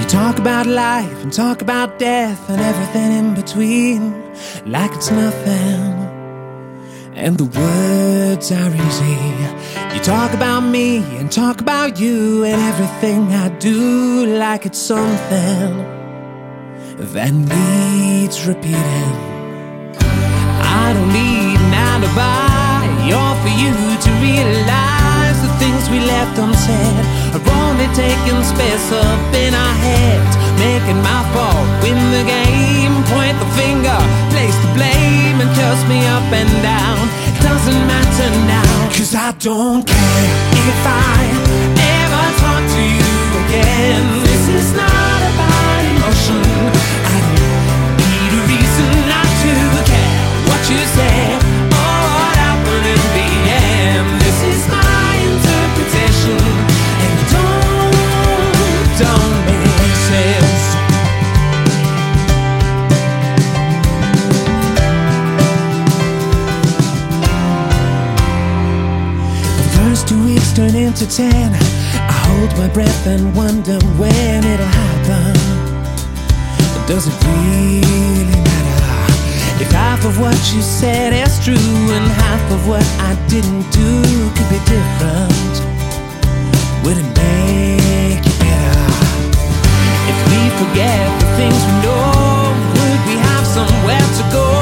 Talk about life and talk about death and everything in between, like it's nothing, and the words are easy. You talk about me and talk about you and everything I do, like it's something that needs repeating. I don't need an alibi or for you to realize the things we left unsaid are only taking space up in our heads, making my fault win the game. Point the finger, place the blame, and curse me up and down. It doesn't matter now, 'cause I don't care if I ever talk to you again. This is not about emotion. I don't need a reason not to care what you say or what happened in the end. This is my interpretation, and it don't make sense. The first 2 weeks turn into 10. I hold my breath and wonder when it'll happen. Does it really matter if half of what you said is true and half of what I didn't do could be different? Would it make it better if we forget the things we know? Would we have somewhere to go?